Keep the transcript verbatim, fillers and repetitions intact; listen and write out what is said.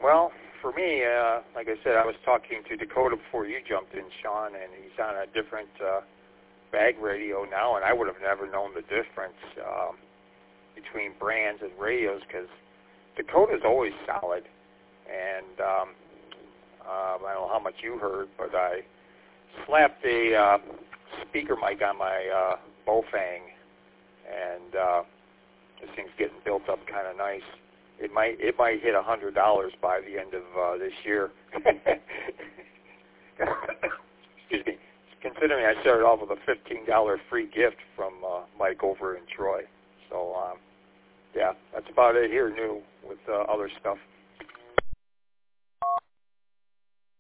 Well, for me, uh, like I said, I was talking to Dakota before you jumped in, Sean, and he's on a different uh, bag radio now, and I would have never known the difference um, between brands and radios because Dakota's always solid. And um, um, I don't know how much you heard, but I slapped a uh, speaker mic on my uh, Bofang, and uh, this thing's getting built up kind of nice. It might it might hit a hundred dollars by the end of uh, this year. Excuse me. Considering I started off with a fifteen dollar free gift from uh, Mike over in Troy. So um, yeah, that's about it here. New with uh, other stuff.